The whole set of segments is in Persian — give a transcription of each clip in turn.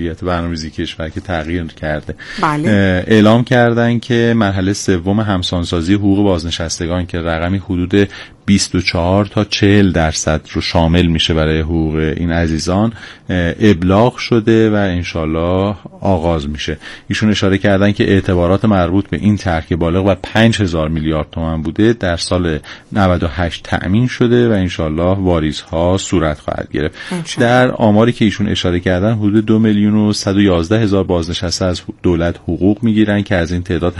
مدیریت برنامه‌ریزی کشور که تغییر کرده. بله. اعلام کردن که مرحله سوم همسانسازی حقوق بازنشستگان که رقمی حدود 24 تا 40% رو شامل میشه برای حقوق این عزیزان ابلاغ شده و انشالله آغاز میشه. ایشون اشاره کردن که اعتبارات مربوط به این ترک بالغ بر 5000 میلیارد تومان بوده در سال 98 تأمین شده و انشالله واریزها صورت خواهد گرفت. در آماری که ایشون اشاره کردن حدود 2,111,000 بازنشسته از دولت حقوق میگیرن که از این تعداد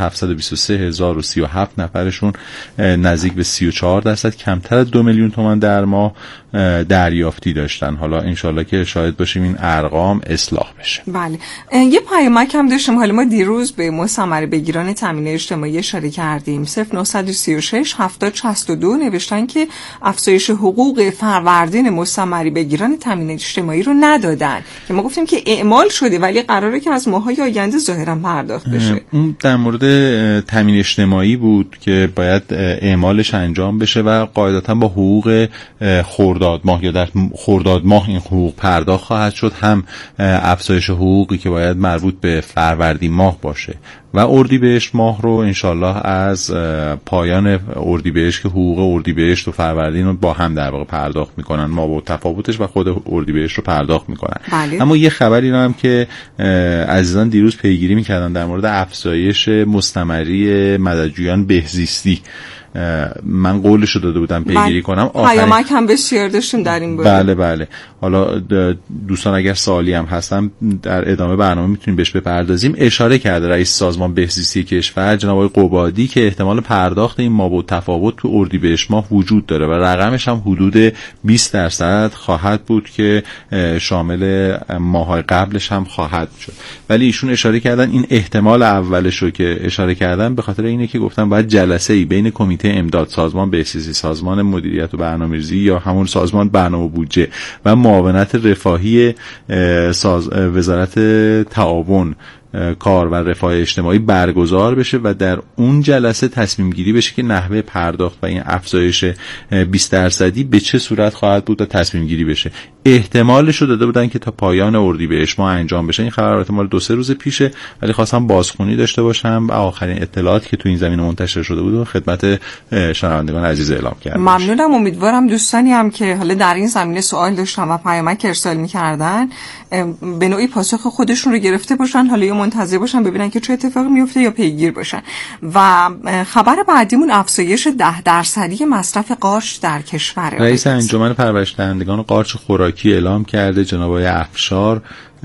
723,037 نفرشون نزدیک به 34% کمتر از 2 میلیون تومان در ماه دریافتی داشتن. حالا انشالله که شاهد باشیم این ارقام اصلاح بشه. بله. یه پیامک هم داشتیم. حالا ما دیروز به مستمری بگیران تامین اجتماعی اشاره کردیم. 0936 7062 نوشتن که افزایش حقوق فروردین مستمری بگیران تامین اجتماعی رو ندادن که ما گفتیم که اعمال شده ولی قراره که از ماهای آینده ظاهرا پرداخت بشه. اون در مورد تامین اجتماعی بود که باید اعمالش انجام بشه و قاعدتا با حقوق خرداد ماه یا در خرداد ماه این حقوق پرداخت خواهد شد. هم افزایش حقوقی که باید مربوط به فروردین ماه باشه و اردیبهشت ماه رو انشالله از پایان اردیبهشت که حقوق اردیبهشت و فروردین رو با هم در واقع پرداخت میکنن، ما با تفاوتش و خود اردیبهشت رو پرداخت میکنن. بله. اما یه خبری رو هم که عزیزان دیروز پیگیری میکردن در مورد افزایش مستمری مددجویان بهزیستی، من قولشو داده بودم پیگیری کنم. پیامک هم بسیار داشتیم در این باره. بله. حالا دوستان اگر سوالی هم هستن در ادامه برنامه میتونیم بهش بپردازیم. اشاره کرده رئیس سازمان بهزیستی کشور جناب آقای قبادی که احتمال پرداخت این مابعد تفاوت تو اردیبهشت ماه وجود داره و رقمش هم حدود 20% خواهد بود که شامل ماهای قبلش هم خواهد شد. ولی ایشون اشاره کردن این احتمال اولش رو که اشاره کردن به خاطر اینه که گفتن باید جلسه‌ای بین کمیته امداد سازمان بهزیستی، سازمان مدیریت و برنامه‌ریزی یا همون سازمان برنامه و بودجه و معاونت رفاهی وزارت تعاون کار و رفاه اجتماعی برگزار بشه و در اون جلسه تصمیم گیری بشه که نحوه پرداخت و این افزایش 20% به چه صورت خواهد بود و تصمیم گیری بشه. احتمالش رو داده بودن که تا پایان اردیبهشت ماه انجام بشه. این خبر احتمال 2-3 روز پیشه ولی خواستم بازخونی داشته باشم و آخرین اطلاعاتی که تو این زمینه منتشر شده بود و خدمت شنوندگان عزیز اعلام کردم. ممنونم. امیدوارم دوستانی هم که حالا در این زمینه سوال داشتن و پیامک ارسال می‌کردن به نوعی پاسخ خودشون رو گرفته باشن، حالا یا منتظر باشن ببینن که چه اتفاقی میفته یا پیگیر باشن. و خبر بعدیمون افزایش 10% مصرف قارچ در کشور. رئیس انجمن پرورش دهندگان قارچ خوراکی اعلام کرده جناب آقای افشار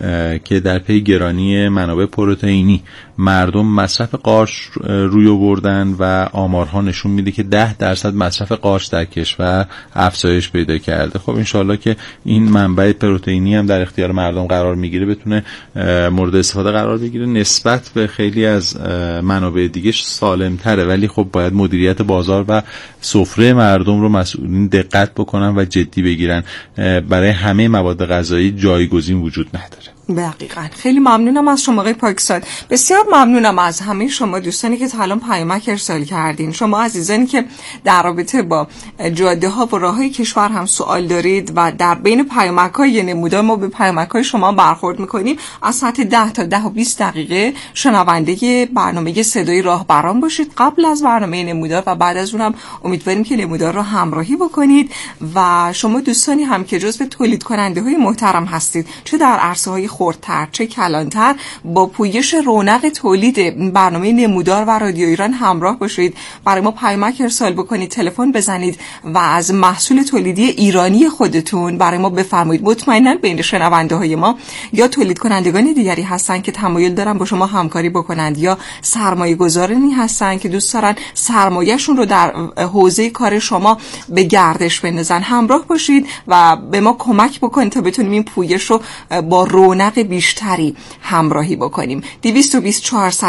که در پی گرانی منابع پروتئینی مردم مصرف قارچ روی آوردن و آمارها نشون میده که 10% مصرف قارچ در کشور افزایش پیدا کرده. خب انشالله که این منبع پروتئینی هم در اختیار مردم قرار میگیره، بتونه مورد استفاده قرار بگیره. نسبت به خیلی از منابع دیگه سالم تره ولی خب باید مدیریت بازار و سفره مردم رو مسئولین دقت بکنن و جدی بگیرن. برای همه مواد غذایی جایگزین وجود نداره. دقیقاً. خیلی ممنونم از شما آقای پاکزاد. بسیار ممنونم از همه شما دوستانی که تا الان پیامک ارسال کردین. شما عزیزانی که در رابطه با جاده‌ها و راه‌های کشور هم سوال دارید و در بین پیامک‌های نمودار ما به پیامک‌های شما برخورد می‌کنیم، از ساعت 10 تا 10 و 20 دقیقه شنونده برنامه صدای راهبران باشید قبل از برنامه نمودار و بعد از اونم امیدواریم که نمودار رو همراهی بکنید. و شما دوستانی هم که جزو تولید کننده‌های محترم هستید، چه در عرصه‌های خردتر چه کلانتر، با پویش رونق تولید برنامه نمودار و رادیو ایران همراه باشید. برای ما پیامک ارسال بکنید، تلفن بزنید و از محصول تولیدی ایرانی خودتون برای ما بفرمایید. مطمئناً بین شنونده های ما یا تولید کنندگان دیگری هستن که تمایل دارن با شما همکاری بکنند یا سرمایه گذارانی هستن که دوست دارن سرمایه‌شون رو در حوزه کار شما به گردش بندازن. همراه باشید و به ما کمک بکنید تا بتونیم این پویش رو با رونق بیشتری همراهی بکنیم. 220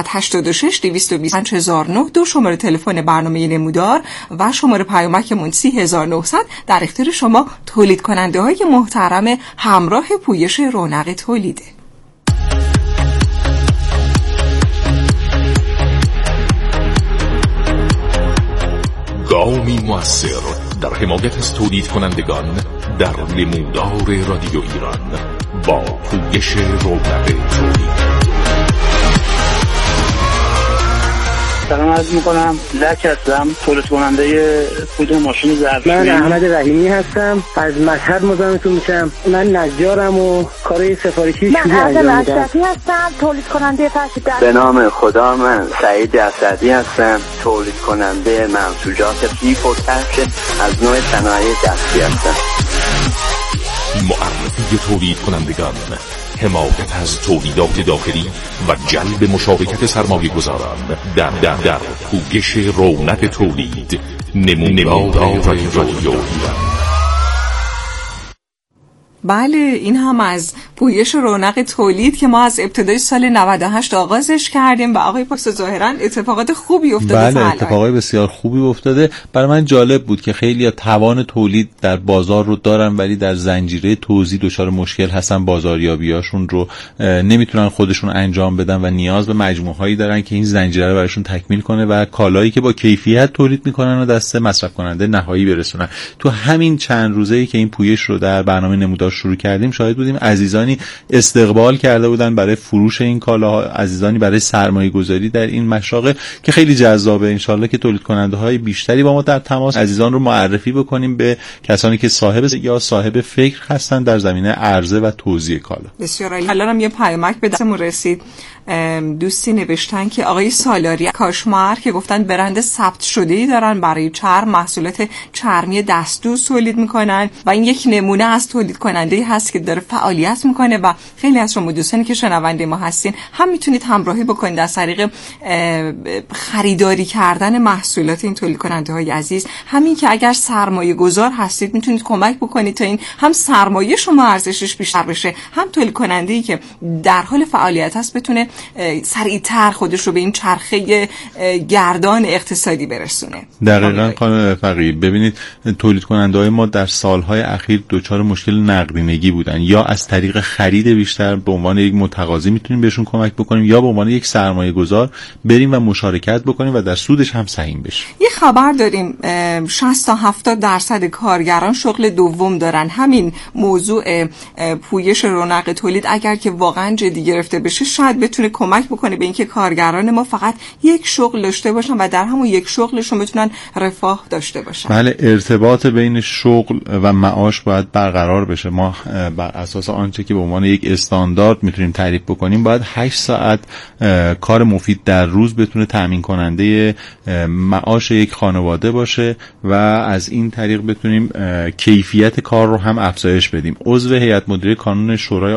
486 220 5009 دو شماره تلفن برنامه نمودار و شماره پیامکمون 30900 در اختیار شما تولید کننده های محترم همراه پویش رونق تولیده. گامی مؤثر در حمایت از تولید کنندگان در نمودار رادیو ایران با پویش رونق عرض میکنم. لک هستم، تولید کننده کود ماشین ظرفشویی. من احمد رحیمی هستم، از مشهد مزاحمتون میشم. من نجارم و کارهای سفارشی شروع انجام میدم. من هستم، تولید کننده فرش دستی. به نام خدا، من سعید اسدی هستم، تولید کننده منسوجات پیپ و کفش از نوع صنایع دستی هستم. معرفی تولید کنندگان، حمایت از تولیدات داخلی و جلب مشارکت سرمایه گذاران در پویش رونق تولید. نمودار رادیو. بله، این هم از پویش رونق تولید که ما از ابتدای سال 98 آغازش کردیم و آقای پاکزاد ظاهراً اتفاقات خوبی افتاده. بله، اتفاقای بسیار خوبی افتاده. برای من جالب بود که خیلی توان تولید در بازار رو دارن ولی در زنجیره توزیع دچار مشکل هستن، بازاریابیاشون رو نمیتونن خودشون انجام بدن و نیاز به مجموعهایی دارن که این زنجیره رو براشون تکمیل کنه و کالایی که با کیفیت تولید میکنن و دست مصرف کننده نهایی برسونن. تو همین چند روزه‌ای که این پویش رو در برنامه نمودار شروع کردیم شاهد بودیم عزیزانی استقبال کرده بودن برای فروش این کالاها، عزیزانی برای سرمایه گذاری در این مشاغل که خیلی جذابه. انشالله که تولید کننده های بیشتری با ما در تماس، عزیزان رو معرفی بکنیم به کسانی که صاحب فکر هستن در زمینه عرضه و توزیع کالا. بسیار عالی. الانم یه پیامک به دستمون رسید، دوستی نوشتن که آقای سالاری کاشمر که گفتن برند ثبت شده‌ای دارن برای چرم، محصولات چرمی دستدوز تولید میکنن و این یک نمونه از تولید کننده هست که داره فعالیت میکنه و خیلی از شما دوستانی که شنونده ما هستین هم میتونید همراهی بکنید از طریق خریداری کردن محصولات این تولید کننده های عزیز. همین که اگر سرمایه گذار هستید میتونید کمک بکنید تا این هم سرمایه شما ارزشش بیشتر بشه، هم تولید کننده‌ای که در حال فعالیت هست بتونه سریعتر خودش رو به این چرخه گردان اقتصادی برسونه. دقیقاً خانم فقیه، ببینید تولید کننده‌های ما در سالهای اخیر دچار مشکل نقدینگی بودن، یا از طریق خرید بیشتر به عنوان یک متقاضی میتونیم بهشون کمک بکنیم یا به عنوان یک سرمایه گذار بریم و مشارکت بکنیم و در سودش هم سهیم بشیم. یه خبر داریم 60 تا 70% کارگران شغل دوم دارن. همین موضوع پویش رونق تولید اگر که واقعا جدی گرفته بشه شاید بتونه کمک بکنه به اینکه کارگران ما فقط یک شغل داشته باشن و در همون یک شغلشون بتونن رفاه داشته باشن. بله، ارتباط بین شغل و معاش باید برقرار بشه. ما بر اساس آنچه که به عنوان یک استاندارد میتونیم تعریف بکنیم باید 8 ساعت کار مفید در روز بتونه تامین کننده معاش یک خانواده باشه و از این طریق بتونیم کیفیت کار رو هم افزایش بدیم. عضو هیئت مدیره کانون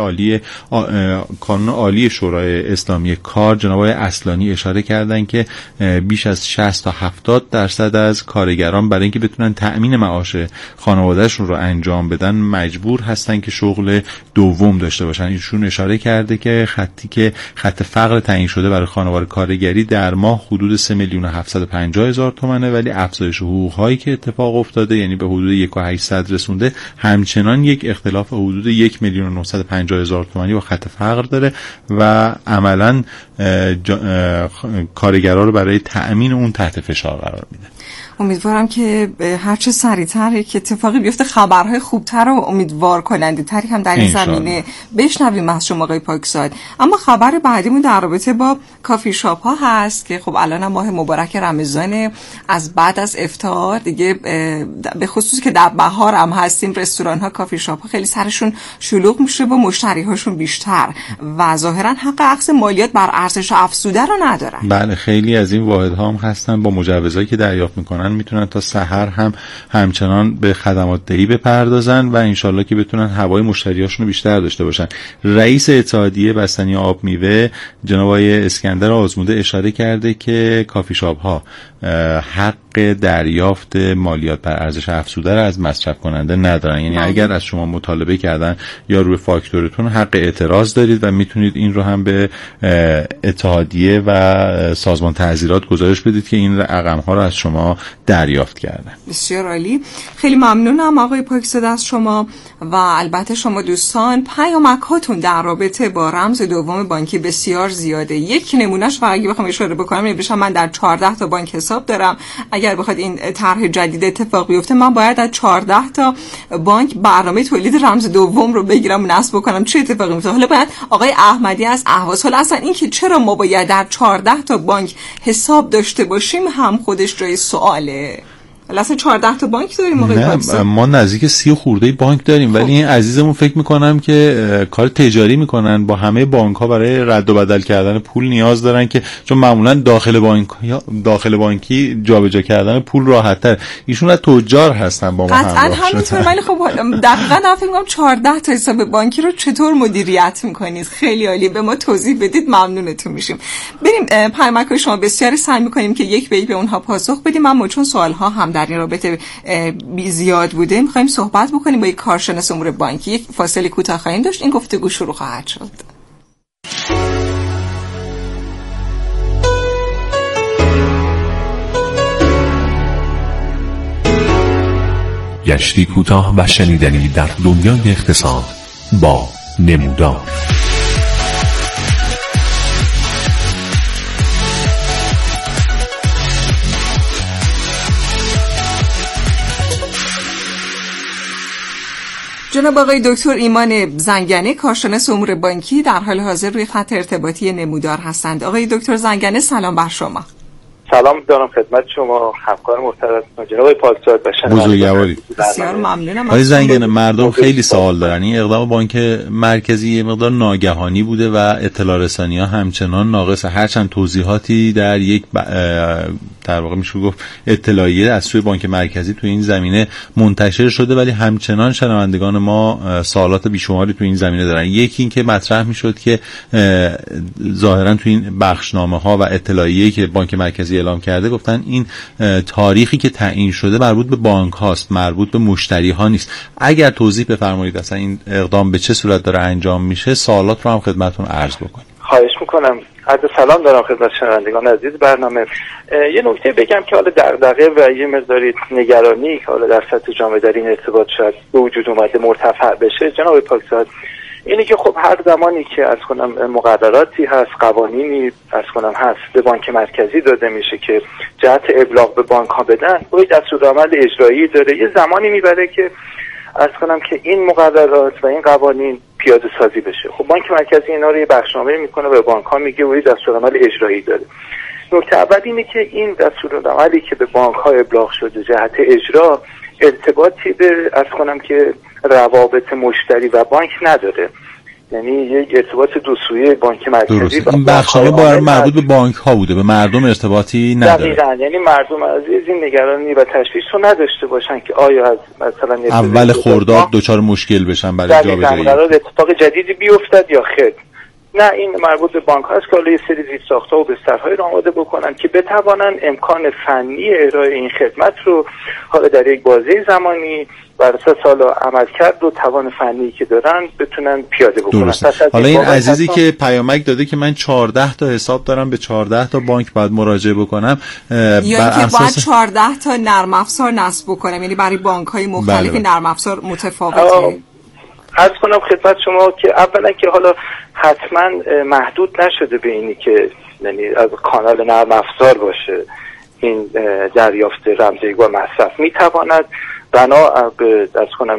عالی شورای اسلامی کار جناب آقای اصلانی اشاره کردن که بیش از 60 تا 70% از کارگران برای اینکه بتونن تأمین معاش خانوادهشون رو انجام بدن مجبور هستن که شغل دوم داشته باشن. ایشون اشاره کرده که خط فقر تعیین شده برای خانواده کارگری در ماه حدود 3,750,000 تومانه، ولی افزایش حقوق هایی که اتفاق افتاده یعنی به حدود 1,800 رسونده همچنان یک اختلاف حدود 1,950,000 تومانی با خط فقر داره و عملاً کارگرها رو برای تأمین اون تحت فشار قرار میده. امیدوارم که هرچه سریعتر که اتفاقی بیفته خبرهای خوبتر و امیدوار کننده تری هم در این زمینه بشنویم از شما آقای پاکزاد. اما خبر بعدیمون در رابطه با کافی شاپ ها هست که خب الان هم ماه مبارک رمضان، از بعد از افطار دیگه به خصوص که در بهار هم هستیم رستوران ها، کافی شاپ ها خیلی سرشون شلوغ میشه و مشتری هاشون بیشتر و ظاهرا حق اخذ مالیات بر ارزش افزوده رو ندارن. بله، خیلی از این واحدها هم هستن با مجوزایی که دریافت میکنن میتونن تا سحر همچنان به خدمات دهی بپردازن و انشالله که بتونن هوای مشتریاشون رو بیشتر داشته باشن. رئیس اتحادیه بستنی آب میوه جناب آقای اسکندر آزموده اشاره کرده که کافی شاپ ها حق دریافت مالیات بر ارزش افزوده را از مصرف کننده ندارن. یعنی اگر از شما مطالبه کردن یا روی فاکتورتون حق اعتراض دارید و میتونید این رو هم به اتحادیه و سازمان تعزیرات گزارش بدید که این رقم ها رو از شما دریافت کردن. بسیار عالی، خیلی ممنونم آقای پاکزاد از شما و البته شما دوستان. پیامک هاتون در رابطه با رمز دوم بانکی بسیار زیاده. یک نمونهش فقط اگه بخوام اشاره بکنم نمیشه من در 14 تا بانک حساب حساب دارم. اگر بخواد این طرح جدید اتفاق بیفته من باید از 14 تا بانک برنامه تولید رمز دوم رو بگیرم و نصب بکنم. چه اتفاقی میفته؟ حالا باید آقای احمدی از اهواز، حالا اصلا این که چرا ما باید در 14 تا بانک حساب داشته باشیم هم خودش جای سواله. اصلا 14 تا بانک داریم نه، ما نزدیک 30 خورده بانک داریم. ولی این عزیزمون فکر میکنم که کار تجاری میکنن، با همه بانک ها برای رد و بدل کردن پول نیاز دارن که چون معمولا داخل بانکی جابجا کردن پول راحت تر. ایشون از تجار هستن با ما قطعا همینطور. ولی خب دقیقاً من فکر میکنم 14 تا حساب بانکی رو چطور مدیریت میکنید؟ خیلی عالی، به ما توضیح بدید، ممنونتون میشیم. بریم پیامک شما بسیار سعی میکنیم که یک به اونها پاسخ بدیم. اما چون سوال ها هم در این رابطه زیاد بوده میخوایم صحبت بکنیم با یک کارشناس امور بانکی. یک فاصله کوتاه خواهیم داشت، این گفتگو شروع خواهد شد. گشتی کوتاه و شنیدنی در دنیای اقتصاد با نمودار. جناب آقای دکتر ایمان زنگنه، کارشناس امور بانکی، در حال حاضر روی خط ارتباطی نمودار هستند. آقای دکتر زنگنه سلام بر شما. سلام دارم خدمت شما همکار محترم جناب پاکزاد باشن. بزرگواری. بسیار ممنونم. آقای زنگنه، مردم خیلی سوال دارن. این اقدام بانک مرکزی یه مقدار ناگهانی بوده و اطلاع رسانی‌ها همچنان ناقصه. هرچند توضیحاتی در یک در واقع میشه گفت اطلاعیه از سوی بانک مرکزی تو این زمینه منتشر شده، ولی همچنان شنوندگان ما سوالات بیشماری تو این زمینه دارن. یکی این که مطرح میشد که ظاهرا تو این بخشنامه‌ها و اطلاعیه‌ای که بانک مرکزی اعلام کرده گفتن این تاریخی که تعیین شده مربوط به بانک هاست، مربوط به مشتری ها نیست. اگر توضیح بفرمایید اصلا این اقدام به چه صورت داره انجام میشه، سوالات رو هم خدمتتون عرض بکنم. خواهش میکنم. عرض سلام دارم خدمت شنوندگان عزیز برنامه. یه نکته بگم که حالا دغدغه و یه مقداری نگرانی که حالا در سطح جامعه در این ارتباط شاید به وجود اومده مرتفع بشه جناب پاکزاد، اینه که خب هر زمانی که از کنم مقرراتی هست، قوانینی از کنم هست به بانک مرکزی داده میشه که جهت ابلاغ به بانک ها بدن، باید دستورالعمل اجرایی داره. یه زمانی میبره که از کنم که این مقررات و این قوانین پیاده سازی بشه. خب بانک مرکزی اینا رو یه بخشنامه میکنه به بانک ها، میگه باید دستورالعمل اجرایی داره. نکته اول اینه که این دستورالعملی که به بانک ها ابلاغ شده جهت اجرا ارتباطی به از کنم که روابط مشتری و بانک نداره، یعنی یک ارتباط دو سویه بانک مرکزی با این بخشنامه مربوط به بانک ها بوده، به مردم ارتباطی نداره. دقیقاً، یعنی مردم عزیز این نگرانی و تشویش رو نداشته باشن که آیا از مثلا اول خرداد دچار مشکل بشن برای جابجایی، قرار اتفاق جدیدی بیفتد یا خیر. نه، این مربوط به بانک هاست که یه سری زیرساخت‌ها و بسترهای رو آماده بکنن که بتوانن امکان فنی ارائه این خدمت رو حالا در یک بازه زمانی بر اساس حالا عملکرد و توان فنی که دارن بتونن پیاده بکنن. حالا این عزیزی که پیامک داده که من 14 تا حساب دارم به 14 تا بانک باید مراجعه بکنم، یا اینکه باید 14 تا نرم افزار نصب بکنم، یعنی برای بانک‌های مختلف نرم افزار متفاوته. عرض کنم خدمت شما که اولا که حالا حتما محدود نشده به اینی که یعنی از کانال نرم افزار باشه این دریافت رمزیگی و مصرف، میتواند بنا از کنم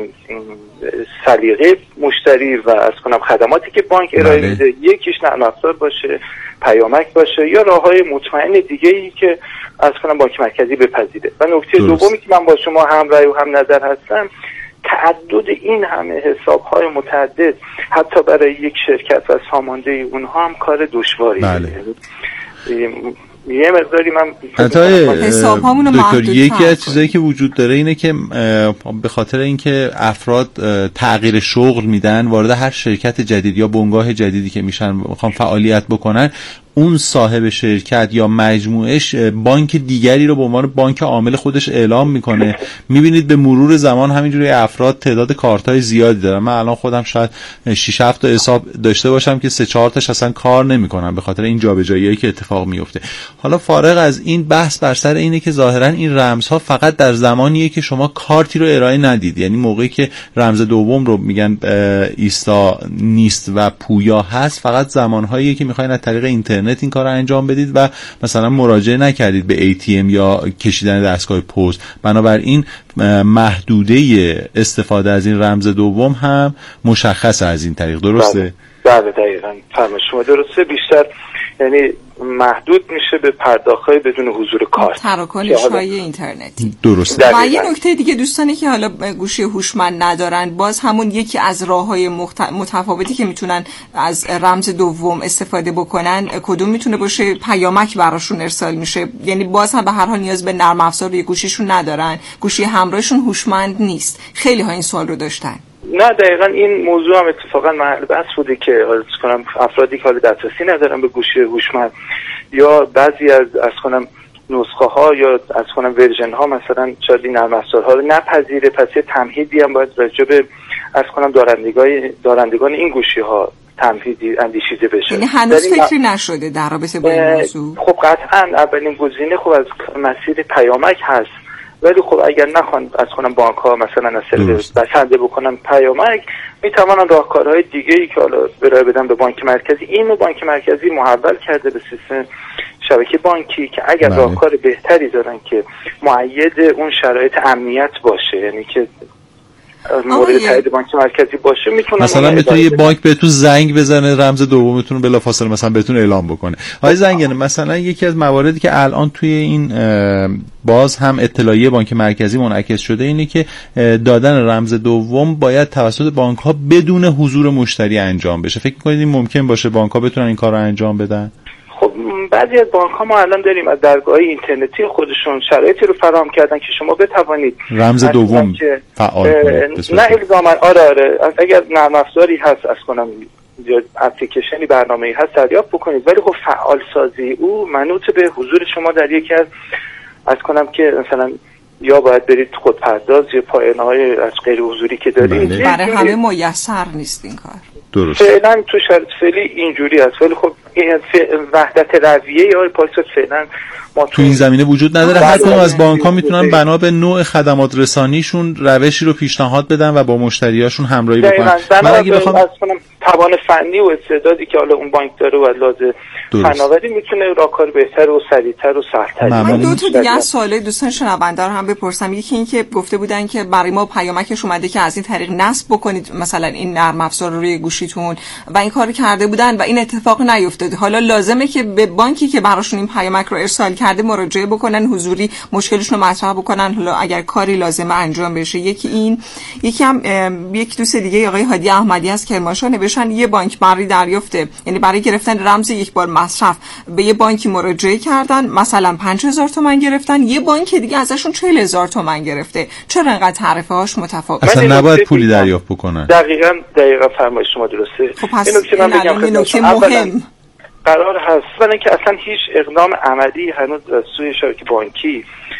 سلیقه مشتری و از کنم خدماتی که بانک ارائه میده یکیش نرم افزار باشه، پیامک باشه یا راههای مطمئن دیگه ای که از کنم بانک مرکزی بپذیره. و نکته دومی که من با شما هم رأی و هم نظر هستم، تعدد این همه حساب‌های متعدد حتی برای یک شرکت و سامانده اونها هم کار دشواری. بله. یه مقداری من دکتر یکی از چیزایی که وجود داره اینه که به خاطر اینکه افراد تغییر شغل میدن، وارد هر شرکت جدید یا بنگاه جدیدی که میشن میخوان فعالیت بکنن، اون صاحب شرکت یا مجموعش بانک دیگری رو به عنوان بانک عامل خودش اعلام میکنه. میبینید به مرور زمان همینجوری افراد تعداد کارت‌های زیادی دارن. من الان خودم شاید 6-7 تا حساب داشته باشم که 3-4 تاش اصلا کار نمیکنن به خاطر این جابجاییایی که اتفاق میفته. حالا فارغ از این بحث بر سر اینه که ظاهرا این رمزها فقط در زمانیه که شما کارتی رو ارائه ندید، یعنی موقعی که رمز دوم رو میگن ایستا نیست و پویا هست، فقط زمانهاییه که میخواین از طریق اینترنت اینترنت این کار رو انجام بدید و مثلا مراجعه نکردید به ATM یا کشیدن دستگاه پست. بنابراین محدوده استفاده از این رمز دوم هم مشخص از این طریق. درسته؟ بله دقیقاً فرمایش شما درسته. بیشتر یعنی محدود میشه به پرداخت‌های بدون حضور کارت، تراکنش‌های اینترنتی. درسته. و یه نکته دیگه، دوستانی که حالا گوشی هوشمند ندارن، باز همون یکی از راه‌های متفاوتی که میتونن از رمز دوم استفاده بکنن کدوم میتونه باشه؟ پیامک براشون ارسال میشه، یعنی باز هم به هر حال نیاز به نرم افزار روی گوشیشون ندارن، گوشی همراهشون هوشمند نیست. خیلی ها این سوال رو داشتن. نه دقیقاً این موضوع هم اتفاقا محل بحث بوده که افرادی که حالا دسترسی ندارن به گوشی هوشمند یا بعضی از نسخه ها یا از ورژن ها مثلا شاید این نرم افزارها رو نپذیره، پس یه تمهیدی هم باید راجع به دارندگان این گوشی ها تمهیدی اندیشیده بشه. یعنی هنوز فکری نشده در رابطه با این موضوع؟ خب قطعاً اولین گزینه خب از مسیر پیامک هست، ولی خب اگر نخوان از بانک ها مثلا از بسنده بکنن پیامک، میتوانن راهکارهای دیگه‌ای که حالا ارائه بدن به بانک مرکزی. اینو بانک مرکزی محول کرده به سیستم شبکه بانکی که اگر راهکار بهتری دارن که مؤید اون شرایط امنیت باشه، یعنی که مورد تایید بانک مرکزی باشه، میتونن مثلا بتونه یه بانک بهتون زنگ بزنه، رمز دومتون رو بلافاصله مثلا بهتون اعلام بکنه. آقای زنگنه، مثلا یکی از مواردی که الان توی این باز هم اطلاعیه بانک مرکزی منعکس شده اینه که دادن رمز دوم باید توسط بانک ها بدون حضور مشتری انجام بشه. فکر می‌کنید این ممکن باشه بانک ها بتونن این کار رو انجام بدن؟ خب بعضی از بانک ها ما الان داریم از درگاه اینترنتی خودشون شرایطی رو فراهم کردن که شما بتوانید رمز دوم فعال کنید. نه الزاما آره اگر نرم افزاری هست یا اپلیکیشنی برنامه‌ای هست دریافت بکنید، ولی خب فعال سازی او منوط به حضور شما در یکی از که مثلا یا باید برید خودپرداز یا پایانه‌های از غیر حضوری که دارید. برای همه میسر نیست این کار. درست. فعلا تو شرط فعلی اینجوری است، ولی خب وحدت رویه یا پاسخ فعلا ما تو این زمینه وجود نداره. هر کدوم از بانک‌ها میتونن بنا به نوع خدمات رسانیشون روشی رو پیشنهاد بدن و با مشتریاشون همراهی بکنن. من اگه بخوام توان فنی و استعدادی که حالا اون بانک داره و لازم فناوری میتونه راهکار بهتر و سریعتر و سخت‌تر. من دو تا دیگه از سوالای دوستان شنونده رو هم بپرسم. یکی این که گفته بودن که برای ما پیامکش اومده که از این طریق نصب بکنید مثلا این نرم افزار رو روی گوشیتون و این کارو کرده بودن و این اتفاق نیفتاده. حالا لازمه که به بانکی که براشون این پیامک رو ارسال کرده مراجعه بکنن، حضوری مشکلشون رو مطرح بکنن، حالا اگر کاری لازمه انجام بشه. یکی هم یک دوست دیگه آقای هادی احمدی از کرمانشاه نوشتن یه بانک برای دریافت، یعنی برای گرفتن رمز یک بار مصرف به یه بانکی مراجعه کردن، مثلا 5000 تومان گرفتن، یه بانک دیگه ازشون 40000 تومان گرفته. چرا انقدر تعرفه هاش متفاوته؟ اصلا نباید پولی دریافت بکنن. دقیقاً فرمایش شما درسته. خب پس این نکته مهم قرار هست ولی که اصلا هیچ اقدام عملی هنوز از سوی شبکه بانکی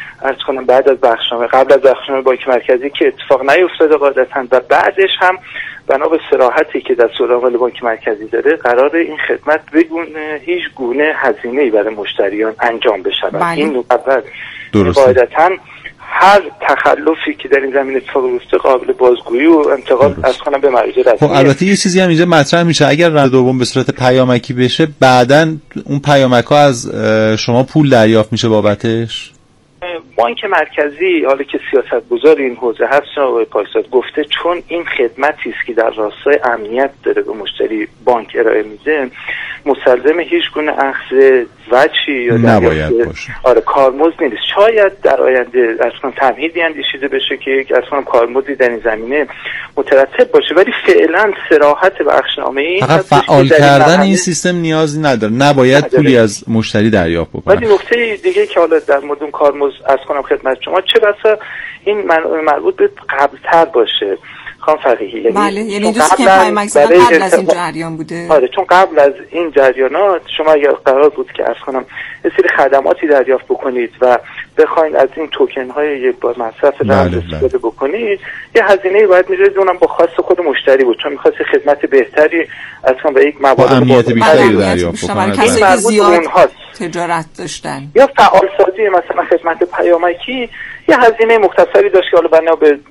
بعد از بخشنامه، قبل از بخشنامه بانک مرکزی که اتفاق نیفتاده قاعدتاً و بعدش هم بنا به صراحتی که دستورالعمل بانک مرکزی داره قرار این خدمت بدون هیچ گونه هزینه‌ای برای مشتریان انجام بشه. این اول قاعدتاً هر تخلفی که در این زمینه اتفاق افتاده قابل بازگویی و انتقال از کنم به مراجع رسمی. خب البته یه چیزی هم اینجا مطرح میشه، اگر رمز دوم به صورت پیامکی بشه بعداً اون پیامک‌ها از شما پول دریافت میشه بابتش؟ بانک مرکزی حالا که سیاستگزار این حوزه هست آقای پاکزاد گفته چون این خدمتی است که در راستای امنیت داره به مشتری بانک ارائه میده مستلزم هیچ گونه اخذ وجهی یا نباید باشه. کارمزد نیست. شاید در آینده اصلا تمهیدی اندیشیده بشه که یک اصلا کارمزدی در این زمینه مترتب باشه، ولی فعلا صراحت بخشنامه‌ای فقط فعال کردن این سیستم نیازی نداره، نباید پولی از مشتری دریافت بکنه. ولی نکته دیگه که حالا در مورد کارمزد از کنم خدمت شما چه بسا این مربوط به قبل‌تر باشه خانم فقیهی، یعنی دوست که پیامک زدن قبل از این جریان بوده. آره چون قبل از این جریانات شما اگر قرار بود که از کنم یه سری خدماتی دریافت بکنید و بخواید از این توکن های یک بار مصرف رمز استفاده بکنید یه هزینه‌ای باید می‌ذارید، اونم با خواست خود مشتری بود چون می‌خواست خدمت بهتری از کنم به یک موارد امنیت بیشتری دریافت بکنه. کسی که زیاد تجارت داشتن یا فعال سازی مثلا خدمت پیامکی یه هزینه مختصری داشت که حالا بنا به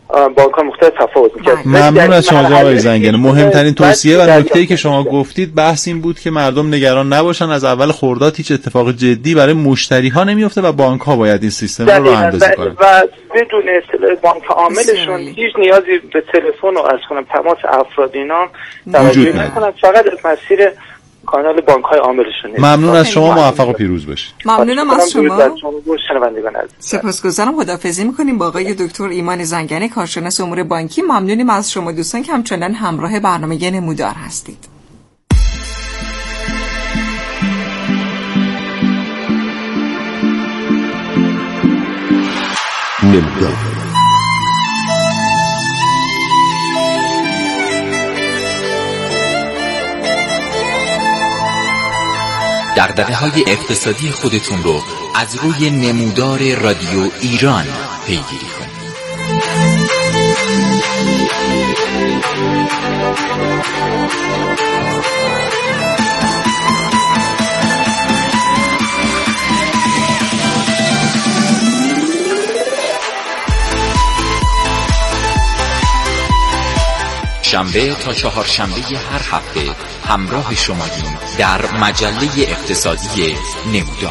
بانک‌ها مختلف تفاوت می‌کرد. ممنون از شما جناب زنگنه. مهمترین توصیه و نکته‌ای که شما گفتید بحث این بود که مردم نگران نباشن، از اول خرداد هیچ اتفاق جدی برای مشتری‌ها نمیفته و بانک‌ها باید این سیستم رو راه‌اندازی کنن و بدون اطلاع بانک عاملشون هیچ نیازی به تلفن و از کنم تماس افراد اینا توجه نکنن، فقط از مسیر کانال بانک‌های عاملشون. ممنون از شما، موفق و پیروز باشید. ممنونم از شما. شنوندگان عزیز سپاسگزارم. خداحافظی می‌کنیم با آقای دکتر ایمان زنگنه، کارشناس امور بانکی. ممنونیم از شما دوستان که همچنان همراه برنامه نمودار هستید. نمودار دغدغه‌های اقتصادی خودتون رو از روی نمودار رادیو ایران پیگیری کنید. شنبه تا چهارشنبه هر هفته همراه شماییم در مجله اقتصادی نمودار.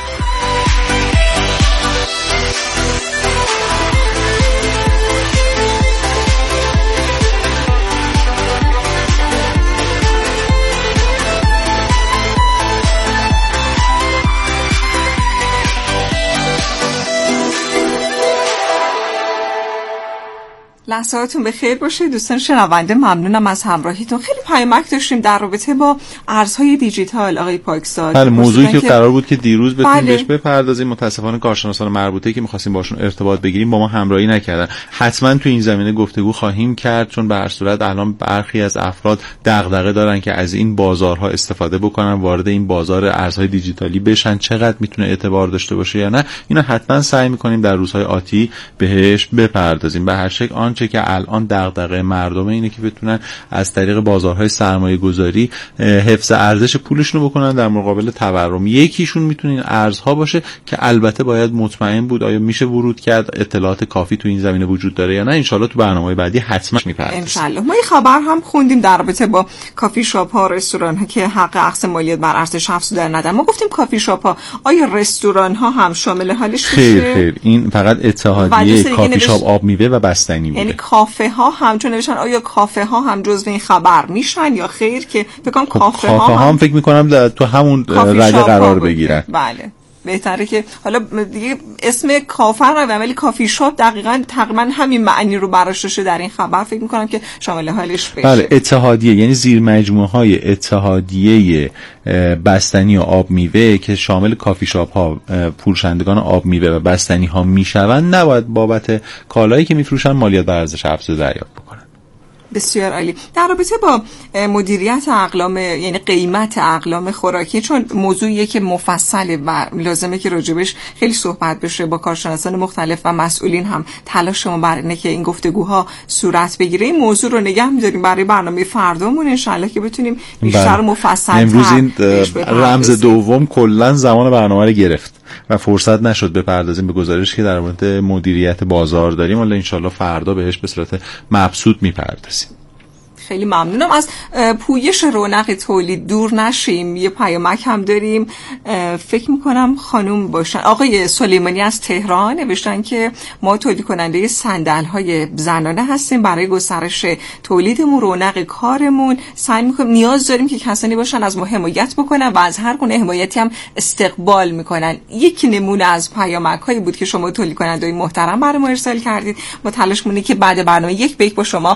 لحظاتون به خیر باشه دوستان شنونده. ممنونم از همراهیتون. خیلی پیامک داشتیم در رابطه با ارزهای دیجیتال آقای پاکزاد. بله، موضوعی که قرار بود که دیروز بتونیم بهش بپردازیم، متاسفانه کارشناسان مربوطه که می‌خواستیم باشون ارتباط بگیریم با ما همراهی نکردن. حتما تو این زمینه گفتگو خواهیم کرد، چون به هر صورت الان برخی از افراد دغدغه دارن که از این بازارها استفاده بکنن، وارد این بازار ارزهای دیجیتالی بشن، چقدر میتونه اعتبار داشته باشه یا نه. اینا حتما سعی می‌کنیم در روزهای آتی بهش بپردازیم. به هر شکل آنچه که الان دغدغه مردم اینه که بتونن از طریق بازارهای سرمایه‌گذاری حفظ ارزش پولشون رو بکنن در مقابل تورم. یکیشون میتونه این ارزها باشه که البته باید مطمئن بود آیا میشه ورود کرد، اطلاعات کافی تو این زمینه وجود داره یا نه. ان شاءالله تو برنامه‌های بعدی حتما میپردازیم. ان شاءالله. ما این خبر هم خوندیم در رابطه با کافی شاپ ها، رستوران ها که حق اخذ مالیات بر ارزش افزوده ندن. ما گفتیم کافی شاپ ها، آیا رستوران ها هم شامل حالش میشه؟ خیر این فقط اتحادیه کافی شاپ آب میوه و بستنی بوده. یعنی کافه ها هم چون نوشتن آیا کافه ها هم جزو این خبر میشن یا خیر؟ که فکر کنم کافه ها هم فکر میکنم تو همون رده قرار بگیرن. بله بهتره که حالا دیگه اسم کافه رو ولی کافی شاپ دقیقاً تقریبا همین معنی رو براش داشته در این خبر، فکر میکنم که شامل حالش بشه. بله، اتحادیه یعنی زیر مجموعه های اتحادیه بستنی و آب میوه که شامل کافی شاپ ها، فروشندگان آب میوه و بستنی ها میشوند، نباید بابت کالایی که میفروشن مالیات بر ارزش افزوده دریافت بکنن. بسیار عالی. در رابطه با مدیریت اقلام، یعنی قیمت اقلام خوراکی، چون موضوعیه که مفصله و لازمه که راجبش خیلی صحبت بشه، با کارشناسان مختلف و مسئولین هم تلاش ما بر اینه که این گفتگوها صورت بگیره. این موضوع رو نگه می‌داریم برای برنامه فردامون ان شاءالله که بتونیم بیشتر و مفصل‌تر. امروز این رمز دوم کلا زمان برنامه رو گرفت و فرصت نشد بپردازیم به گزارشی که در مورد مدیریت بازار داریم، ولی ان شاءالله فردا بهش به صورت مبسوط میپردازیم. خیلی ممنونم. از پویش رونق تولید دور نشیم. یه پیامک هم داریم، فکر میکنم خانم باشن، آقای سلیمانی از تهران نوشتن که ما تولید کننده صندل‌های زنانه هستیم، برای گسترش تولیدمون، رونق کارمون سعی میکنیم، نیاز داریم که کسانی باشن از ما حمایت بکنن و از هر گونه حمایتی هم استقبال میکنن. یک نمونه از پیامک‌هایی بود که شما تولید کننده‌های محترم برای ما ارسال کردید. ما تلاش می‌کنیم که بعد برنامه یک به یک با شما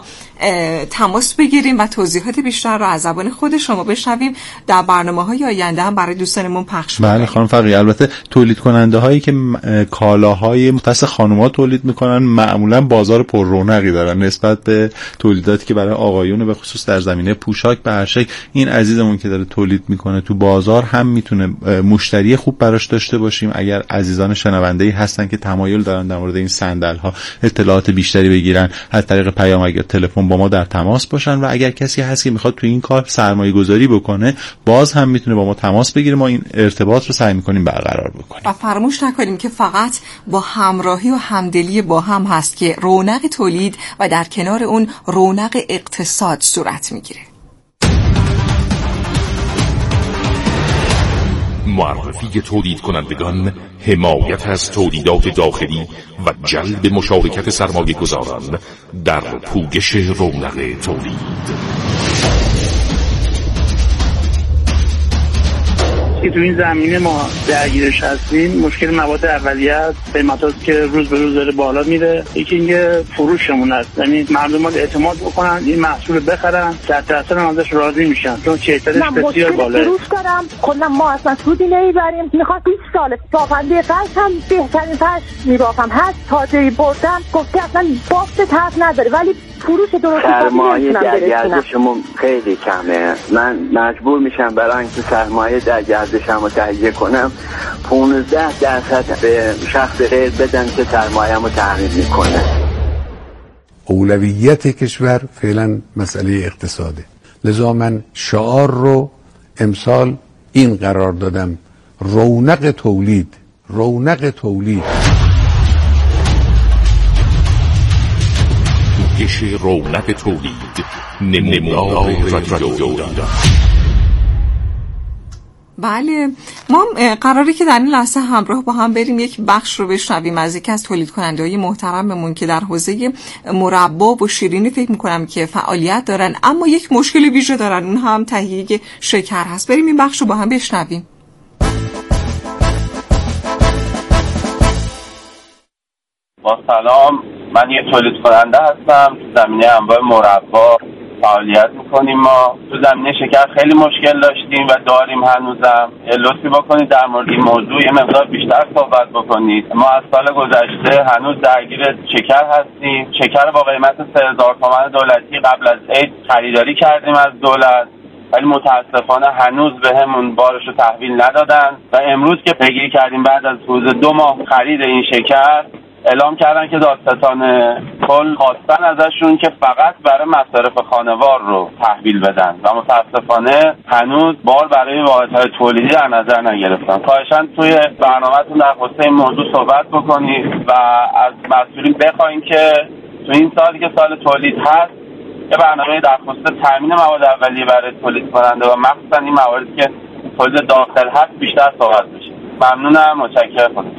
تماس بگیریم و توضیحات بیشتر رو از زبان خود شما بشنویم، در برنامه‌های آینده هم برای دوستانمون پخش کنیم. بله خانم فقیه، البته تولید کننده هایی که کالاهای مختص خانم‌ها تولید میکنن معمولا بازار پر رونقی دارن نسبت به تولیداتی که برای آقایون، به خصوص در زمینه پوشاک. به هر شکل این عزیزمون که داره تولید میکنه تو بازار هم میتونه مشتری خوب براش داشته باشیم. اگر عزیزان شنونده‌ای هستن که تمایل دارن در مورد این صندل‌ها اطلاعات بیشتری بگیرن، از طریق پیام یا تلفن با ما در تماس باشن. باشن و اگر کسی هست که میخواد تو این کار سرمایه گذاری بکنه باز هم میتونه با ما تماس بگیره، ما این ارتباط رو سعی میکنیم برقرار بکنیم. و فراموش نکنیم که فقط با همراهی و همدلی با هم هست که رونق تولید و در کنار اون رونق اقتصاد صورت میگیره. معرفی تولید کنندگان، حمایت از تولیدات داخلی و جلب مشارکت سرمایه گذاران در پوگش رونق تولید. که تو این زمینه ما درگیرش هستیم مشکل مواد اولیه است، قیمتاست که روز به روز داره بالا میره. یکی اینکه فروشمون است، یعنی مردم اعتماد بکنن این محصول بخرن، در اصل ازش راضی میشن چون کیفیتش بسیار بالاست. فروش دارم خودم، ما اصلا سودی نمیبریم. میخوام 20 سال پافنده فرش هم بهترین فرش میبافم، هر تاجری بردم گفته اصلا بافت طرف نداره، ولی فروش درست سرمایه در گردشمون خیلی کمه. من مجبور میشم برای اینکه سرمایه در گردشم رو تهیه کنم 15% به شخص غیر بدن که سرمایه‌مو رو تامین میکنه. اولویت کشور فعلا مسئله اقتصاده، لذا من شعار رو امسال این قرار دادم: رونق تولید، رونق تولید. پوگش رونق تولید، نمودار رادیو. بله، ما قراره که در این لحظه همراه با هم بریم یک بخش رو بشنویم از یکی از تولید کننده‌های محترممون که در حوزه مربا و شیرینی فکر می‌کنم که فعالیت دارن، اما یک مشکل ویژه دارن، اون هم تهیه شکر هست. بریم این بخش رو با هم بشنویم. با سلام، من یک تولید کننده هستم. تو زمینه انواع مربا فعالیت میکنیم. ما تو زمینه شکر خیلی مشکل داشتیم و داریم هنوزم. لطفی بکنید در مورد این موضوع یه مقدار بیشتر صحبت بکنید. ما از سال گذشته هنوز درگیر شکر هستیم. شکر با قیمت 3000 تومان دولتی قبل از عید خریداری کردیم از دولت، ولی متاسفانه هنوز بهمون بارش رو تحویل ندادن و امروز که پیگیری کردیم بعد از حدود 2 ماه خرید این شکر اعلام کردن که دادستان کل خواستن ازشون که فقط برای مصارف خانوار رو تحویل بدن و متاسفانه هنوز بار برای واحدهای تولیدی در نظر نگرفتن. خواهشاً توی برنامه‌تون در خصوص این موضوع صحبت بکنید و از مسئولین بخواین که تو این سالی که سال تولید هست یه برنامه در خصوص تامین مواد اولیه برای تولید کننده و مخصوصاً این مواردی که تولید داخل هست بیشتر صحبت بشه. ممنونم، متشکرم.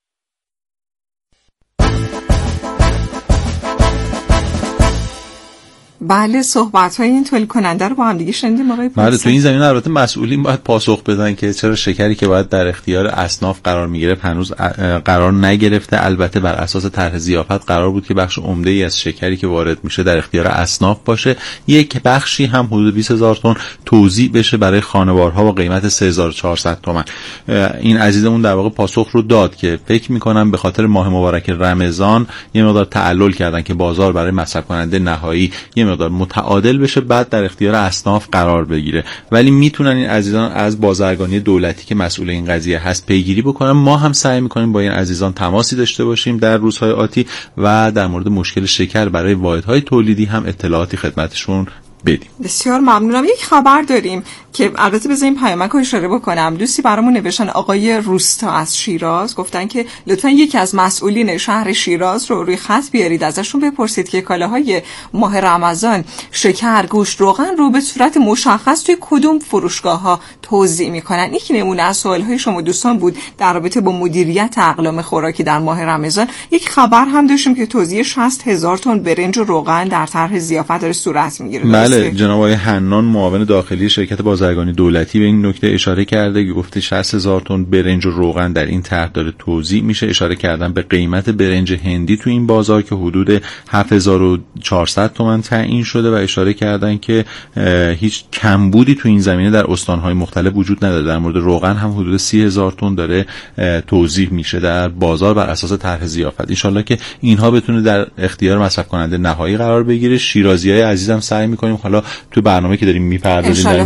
بله، صحبت‌های این تولید کننده رو با هم دیگه شنیدیم آقای پروفسور. بله، تو این زمینه البته مسئولین باید پاسخ بدن که چرا شکری که باید در اختیار اصناف قرار می‌گرفت هنوز قرار نگرفته. البته بر اساس طرح ضیافت قرار بود که بخش عمده‌ای از شکری که وارد میشه در اختیار اصناف باشه، یک بخشی هم حدود 20000 تن توزیع بشه برای خانوارها با قیمت 3400 تومان. این عزیزمون در واقع پاسخ رو داد که فکر می‌کنم به خاطر ماه مبارک رمضان یه مقدار تعلل کردن که بازار برای مصرف کننده نهایی مقدار متعادل بشه بعد در اختیار اصناف قرار بگیره، ولی میتونن این عزیزان از بازرگانی دولتی که مسئول این قضیه هست پیگیری بکنن. ما هم سعی میکنیم با این عزیزان تماسی داشته باشیم در روزهای آتی و در مورد مشکل شکر برای واحدهای تولیدی هم اطلاعاتی خدمتشون بدیم. بسیار ممنونم. یک خبر داریم که البته بذاریم پیامک رو اشاره بکنم. دوستی برامون نوشتن، آقای روستا از شیراز، گفتن که لطفاً یکی از مسئولین شهر شیراز رو روی خط بیارید، ازشون بپرسید که کالاهای ماه رمضان شکر، گوشت، روغن رو به صورت مشخص توی کدوم فروشگاه‌ها توزیع میکنن. یک نمونه از سوال‌های شما دوستان بود در رابطه با مدیریت اقلام خوراکی در ماه رمضان. یک خبر هم داشتیم که توزیع 60000 تن برنج و روغن در طرح ضیافت داره صورت میگیره. بله، جناب آقای حنان معاون داخلی شرکت بازرگانی دولتی به این نکته اشاره کرده که گفته 60000 تن برنج و روغن در این طرح داره توزیع میشه. اشاره کردن به قیمت برنج هندی تو این بازار که حدود 7400 تومان تعیین شده و اشاره کردن که هیچ کمبودی تو این زمینه در استان‌های مختلف وجود نداره. در مورد روغن هم حدود 30000 تن داره توزیع میشه در بازار بر اساس طرح ضیافت. ان شاءالله که اینها بتونه در اختیار مصرف کننده نهایی قرار بگیره. شیرازیای عزیزم سعی می‌کنیم حالا تو برنامه که داریم می‌پردازیم در این مورد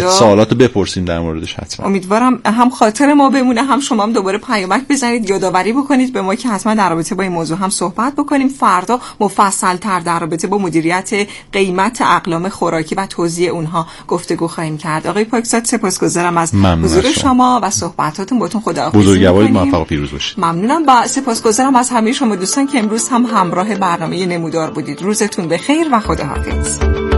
سوالاتو بپرسیم در موردش حتما. امیدوارم هم خاطر ما بمونه، هم شما هم دوباره پیامک بزنید، یادآوری بکنید به ما که حتما در رابطه با این موضوع هم صحبت بکنیم. فردا مفصل تر در رابطه با مدیریت قیمت اقلام خوراکی و توزیع اونها گفتگو خواهیم کرد. آقای پاکزاد سپاسگزارم از حضور شما و صحبتاتون. باتون خداحافظی. بزرگوارید، موفق و پیروز باشید. ممنونم و سپاسگزارم از همه شما دوستان که امروز هم همراه برنامه نمودار بودید. روزتون بخیر و خداحافظ.